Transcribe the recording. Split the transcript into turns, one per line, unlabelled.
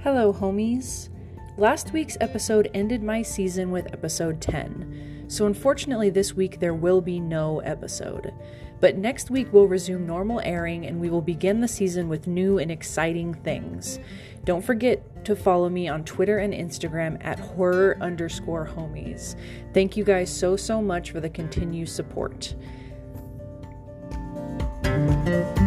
Hello, homies. Last week's episode ended my season with episode 10, so unfortunately this week there will be no episode. But next week we'll resume normal airing and we will begin the season with new and exciting things. Don't forget to follow me on Twitter and Instagram at horror_homies. Thank you guys so much for the continued support.